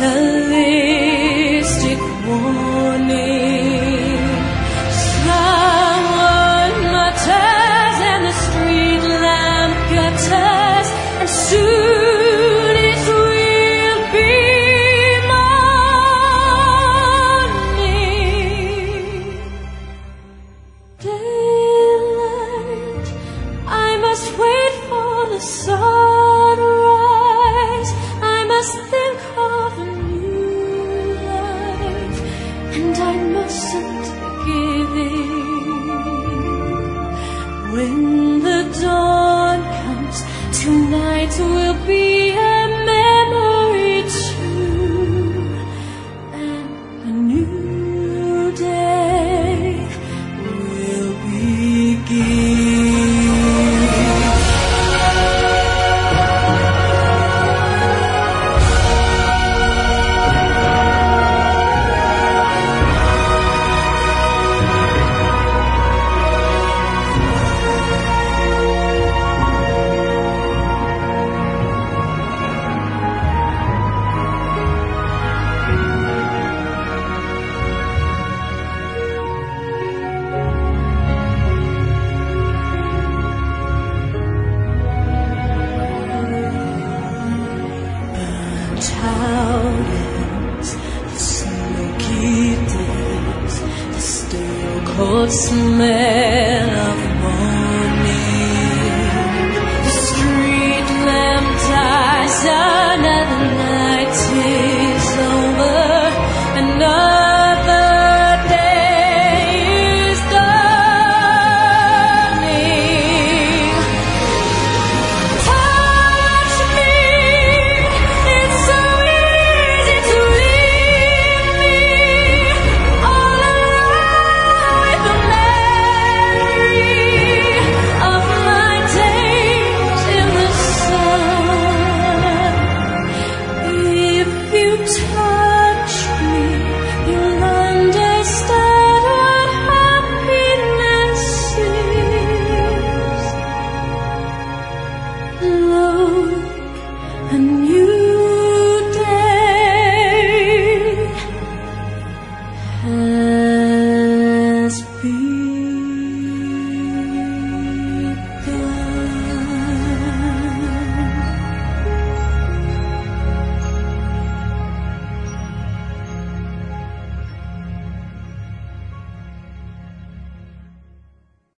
fatalistic warning. Someone mutters and the street lamp gutters, and soon it will be morning. Daylight, I must wait for the sunrise. I must think of a new life, and I mustn't give in. When the dawn comes, tonight will be a memory too, and a new day will begin. Howlings, the smoky days, the stale cold smell